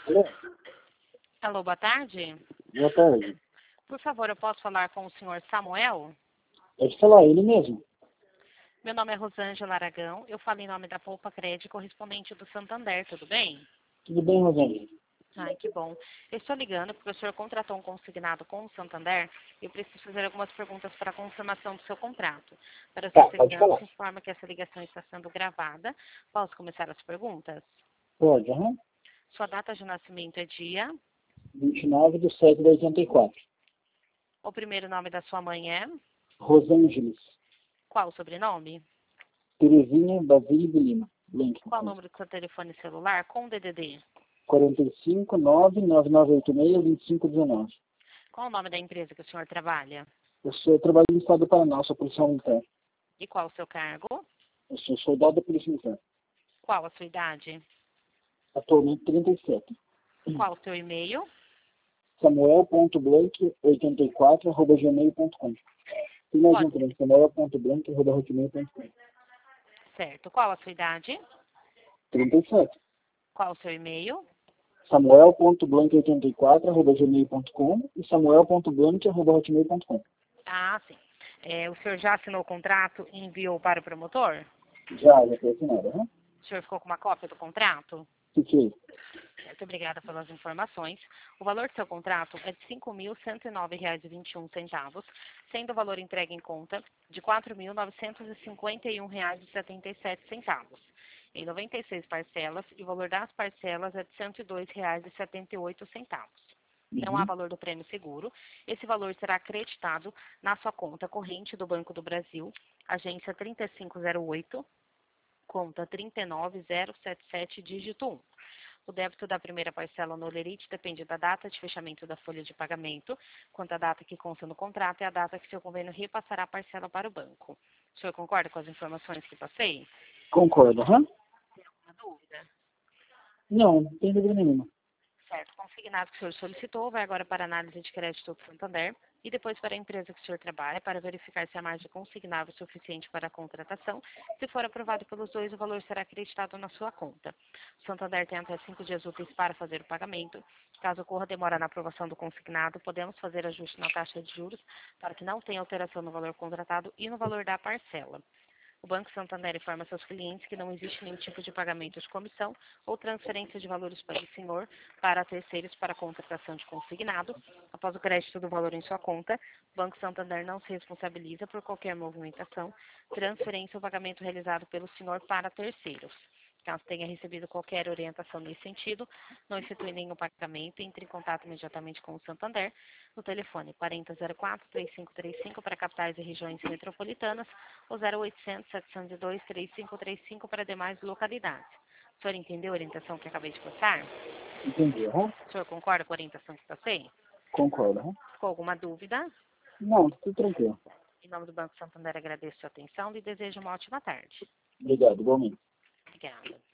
Alô? Alô, boa tarde. Boa tarde. Por favor, eu posso falar com o senhor Samuel? Pode falar, ele mesmo. Meu nome é Rosângela Aragão. Eu falo em nome da Poupa Crédito, correspondente do Santander, tudo bem? Tudo bem, Rosângela? Ai, que bom. Eu estou ligando porque o senhor contratou um consignado com o Santander e eu preciso fazer algumas perguntas para a confirmação do seu contrato. Para sua Tá, pode segurança, falar. informa que essa ligação está sendo gravada. Posso começar as perguntas? Pode, aham. Sua data de nascimento é dia? 29/7/84. O primeiro nome da sua mãe é? Rosângela. Qual o sobrenome? Terezinha Basílio de Lima. Link. Qual o número do seu telefone celular com DDD? 45 99986 2519. Qual o nome da empresa que o senhor trabalha? Eu trabalho no estado do Paraná, sou policial militar. E qual o seu cargo? Eu sou soldado da Polícia Militar. Qual a sua idade? Atualmente 37. Qual o seu e-mail? samuel.blank84@gmail.com. Tem mais um Pode. também, samuel.blank@hotmail.com. Certo. Qual a sua idade? 37. Qual o seu e-mail? samuel.blank84@gmail.com e samuel.blank@hotmail.com. Ah, sim. O senhor já assinou o contrato e enviou para o promotor? Já foi assinado, né? O senhor ficou com uma cópia do contrato? Fiquei. Muito obrigada pelas informações. O valor do seu contrato é de R$ 5.109,21, sendo o valor entregue em conta de R$ 4.951,77, em 96 parcelas, e o valor das parcelas é de R$ 102,78. Não há valor do prêmio seguro. Esse valor será acreditado na sua conta corrente do Banco do Brasil, agência 3508, conta 39077, dígito 1. O débito da primeira parcela no Olerite depende da data de fechamento da folha de pagamento, quanto à data que consta no contrato e a data que seu convênio repassará a parcela para o banco. O senhor concorda com as informações que passei? Concordo, aham? Uma dúvida? Não tem dúvida nenhuma. Certo. O consignado que o senhor solicitou vai agora para a análise de crédito do Santander e depois para a empresa que o senhor trabalha para verificar se a margem consignável é suficiente para a contratação. Se for aprovado pelos dois, o valor será acreditado na sua conta. O Santander tem até 5 dias úteis para fazer o pagamento. Caso ocorra demora na aprovação do consignado, podemos fazer ajuste na taxa de juros para que não tenha alteração no valor contratado e no valor da parcela. O Banco Santander informa seus clientes que não existe nenhum tipo de pagamento de comissão ou transferência de valores para o senhor para terceiros para contratação de consignado. Após o crédito do valor em sua conta, o Banco Santander não se responsabiliza por qualquer movimentação, transferência ou pagamento realizado pelo senhor para terceiros. Caso tenha recebido qualquer orientação nesse sentido, não efetue nenhum pagamento e entre em contato imediatamente com o Santander no telefone 4004-3535 para capitais e regiões metropolitanas ou 0800-702-3535 para demais localidades. O senhor entendeu a orientação que acabei de passar? Entendi, aham? O senhor concorda com a orientação que passei? Concordo, aham? Ficou alguma dúvida? Não, tudo tranquilo. Em nome do Banco Santander, agradeço a sua atenção e desejo uma ótima tarde. Obrigado, igualmente. Obrigada.